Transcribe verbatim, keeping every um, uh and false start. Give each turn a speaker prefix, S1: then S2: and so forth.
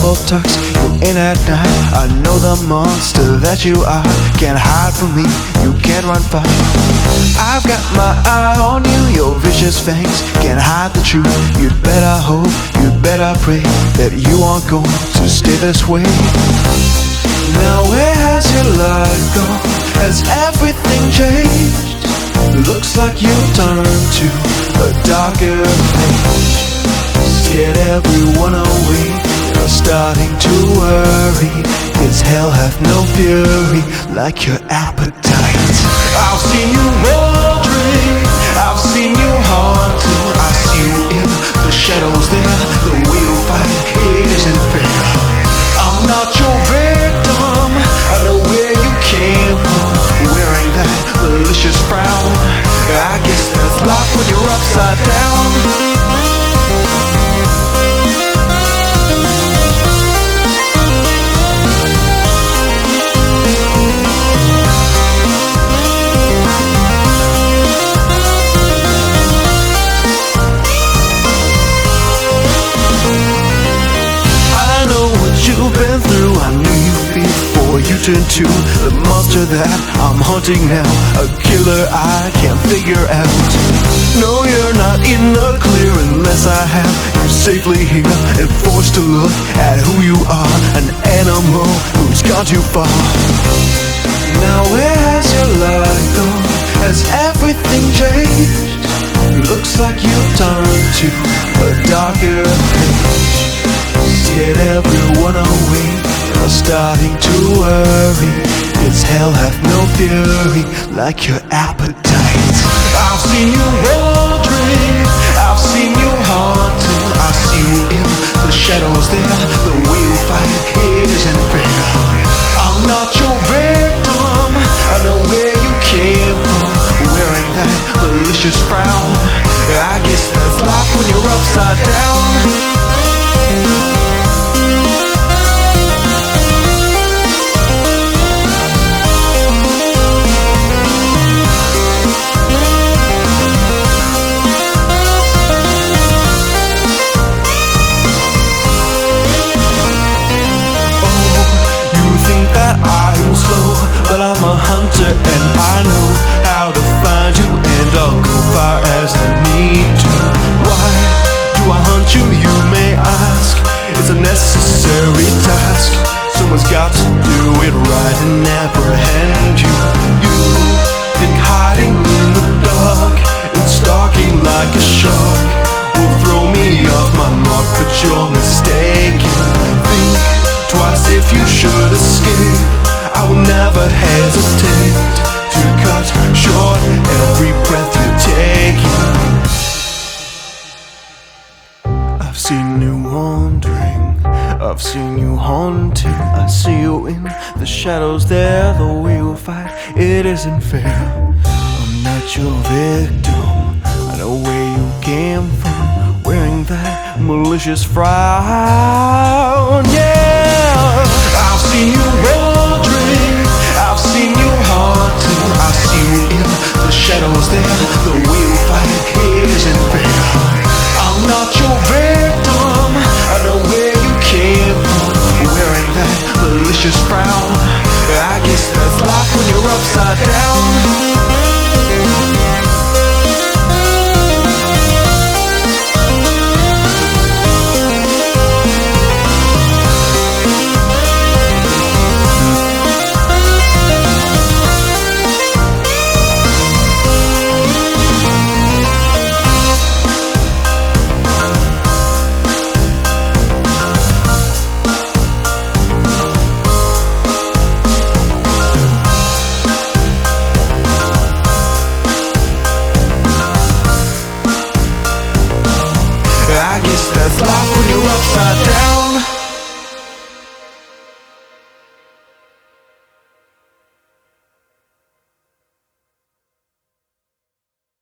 S1: double tucks you in at night. I know the monster that you are. Can't hide from me, you can't run far. I've got my eye on you, your vicious fangs can't hide the truth. You'd better hope, you'd better pray that you aren't going to stay this way. Now where has your life gone? Has everything changed? Looks like you've turned to a darker page. Scared everyone away, you're starting to worry. Cause hell hath no fury like your appetite. I've seen you wandering, I've seen you haunting. I see you in the shadows there, the way you fight, it isn't fair. I'm not your victim, I know where you came from, wearing that malicious frown. I guess that's life when you're upside down. You've been through, I knew you before you turned to the monster that I'm hunting now. A killer I can't figure out. No, you're not in the clear unless I have you safely here and forced to look at who you are. An animal who's gone too far. Now where has your life gone? Has everything changed? Looks like you've turned to a darker page. Scared everyone away, you're starting to worry. It's hell hath no fury like your appetite. I've seen you wandering, I've seen you haunting. I see you in the shadows there, the way you fight, it isn't fair. I'm not your victim, I know where you came from, wearing that malicious frown. I guess that's life when you're upside down. But I'm a hunter and I know how to find you, and I'll go far as I need to. Why do I hunt you, you may ask? It's a necessary task. Someone's got to do it right and apprehend you. You've been hiding in the dark and stalking like a shark. Will throw me off my mark, but you're mistaken. Think twice if you should escape. I will never hesitate to cut short every breath you're taking. I've seen you wandering, I've seen you haunting. I see you in the shadows there, the way you fight, it isn't fair. I'm not your victim, I know where you came from, wearing that malicious frown. Yeah, I've seen you wandering, I've seen you haunting. I see you in the shadows there, the way you fight, it isn't fair. I'm not your victim, I know where you came from, wearing that malicious frown. I guess that's life when you're upside down. I guess that's life when you're upside down.